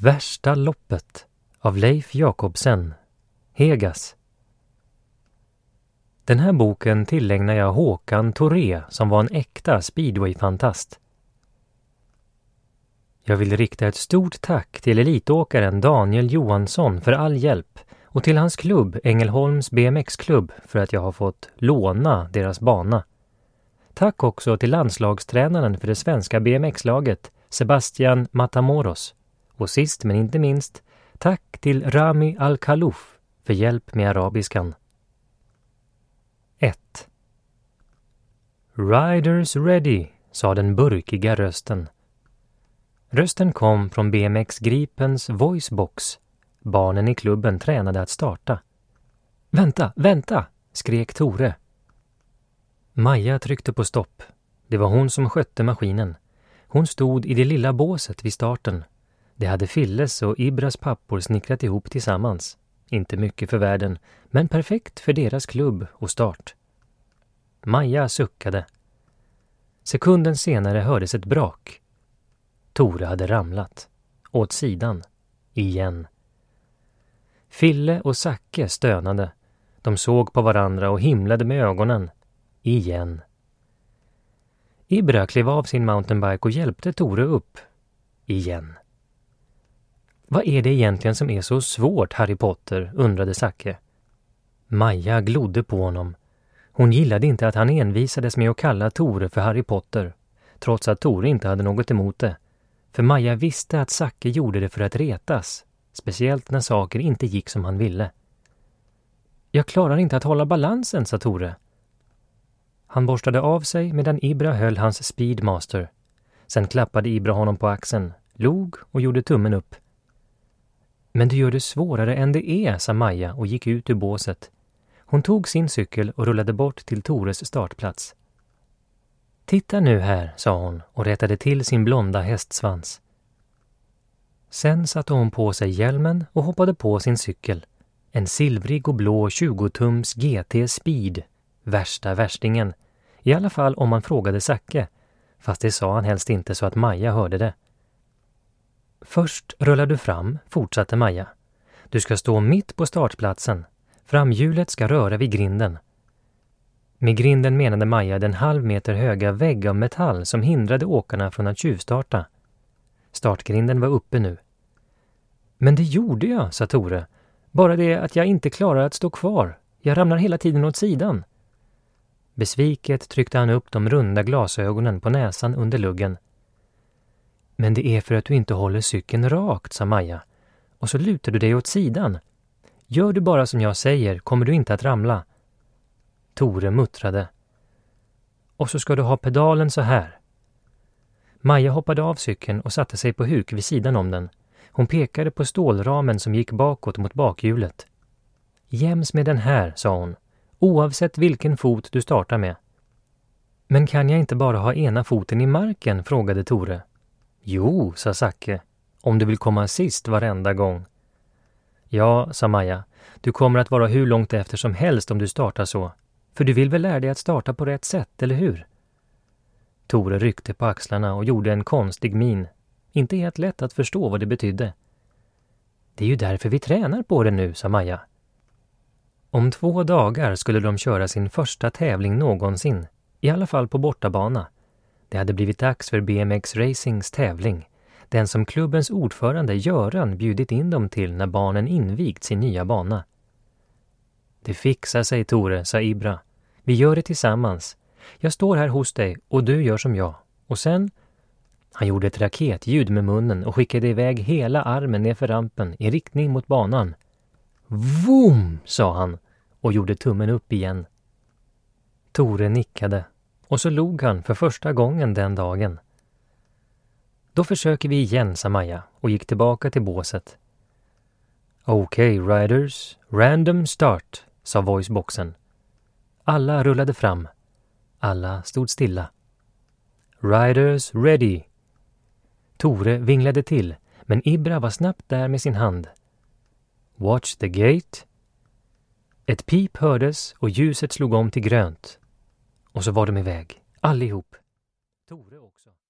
Värsta loppet av Leif Jakobsen, Hegas. Den här boken tillägnar jag Håkan Toré som var en äkta speedway-fantast. Jag vill rikta ett stort tack till elitåkaren Daniel Johansson för all hjälp och till hans klubb Ängelholms BMX-klubb för att jag har fått låna deras bana. Tack också till landslagstränaren för det svenska BMX-laget Sebastian Matamoros. Och sist men inte minst, tack till Rami Al-Khalouf för hjälp med arabiskan. 1. Riders ready, sa den burkiga rösten. Rösten kom från BMX Gripens voicebox. Barnen i klubben tränade att starta. Vänta, vänta, skrek Tore. Maja tryckte på stopp. Det var hon som skötte maskinen. Hon stod i det lilla båset vid starten. Det hade Filles och Ibras pappor snickrat ihop tillsammans. Inte mycket för världen, men perfekt för deras klubb och start. Maja suckade. Sekunden senare hördes ett brak. Tore hade ramlat. Åt sidan. Igen. Fille och Zacke stönade. De såg på varandra och himlade med ögonen. Igen. Ibra klev av sin mountainbike och hjälpte Tore upp. Igen. Vad är det egentligen som är så svårt, Harry Potter, undrade Zacke. Maja glodde på honom. Hon gillade inte att han envisades med att kalla Tore för Harry Potter, trots att Tore inte hade något emot det. För Maja visste att Zacke gjorde det för att retas, speciellt när saker inte gick som han ville. Jag klarar inte att hålla balansen, sa Tore. Han borstade av sig medan Ibra höll hans Speedmaster. Sen klappade Ibra honom på axeln, log och gjorde tummen upp. Men du gör det svårare än det är, sa Maja och gick ut ur båset. Hon tog sin cykel och rullade bort till Tores startplats. Titta nu här, sa hon och rättade till sin blonda hästsvans. Sen satte hon på sig hjälmen och hoppade på sin cykel. En silvrig och blå 20-tums GT Speed. Värsta värstingen. I alla fall om man frågade Zacke. Fast det sa han helst inte så att Maja hörde det. Först rullar du fram, fortsatte Maja. Du ska stå mitt på startplatsen. Framhjulet ska röra vid grinden. Med grinden menade Maja den 1/2 meter höga vägg av metall som hindrade åkarna från att tjuvstarta. Startgrinden var uppe nu. Men det gjorde jag, sa Tore. Bara det att jag inte klarar att stå kvar. Jag ramlar hela tiden åt sidan. Besviket tryckte han upp de runda glasögonen på näsan under luggen. Men det är för att du inte håller cykeln rakt, sa Maja. Och så lutar du dig åt sidan. Gör du bara som jag säger kommer du inte att ramla. Tore muttrade. Och så ska du ha pedalen så här. Maja hoppade av cykeln och satte sig på huk vid sidan om den. Hon pekade på stålramen som gick bakåt mot bakhjulet. Jäms med den här, sa hon. Oavsett vilken fot du startar med. Men kan jag inte bara ha ena foten i marken, frågade Tore. Jo, sa Zacke. Om du vill komma sist varenda gång. Ja, sa Maja. Du kommer att vara hur långt efter som helst om du startar så. För du vill väl lära dig att starta på rätt sätt, eller hur? Tore ryckte på axlarna och gjorde en konstig min. Inte helt lätt att förstå vad det betydde. Det är ju därför vi tränar på det nu, sa Maja. Om 2 dagar skulle de köra sin första tävling någonsin. I alla fall på bortabana. Det hade blivit dags för BMX Racings tävling. Den som klubbens ordförande Göran bjudit in dem till när barnen invigt sin nya bana. Det fixar sig, Tore, sa Ibra. Vi gör det tillsammans. Jag står här hos dig och du gör som jag. Och sen... Han gjorde ett raketljud med munnen och skickade iväg hela armen ner för rampen i riktning mot banan. Vroom, sa han och gjorde tummen upp igen. Tore nickade och så log han för första gången den dagen. Då försöker vi igen, sa Maja och gick tillbaka till båset. Okej, riders, random start, sa voiceboxen. Alla rullade fram. Alla stod stilla. Riders ready. Tore vinglade till, men Ibra var snabbt där med sin hand. Watch the gate. Ett pip hördes och ljuset slog om till grönt. Och så var de iväg, allihop. Tore också.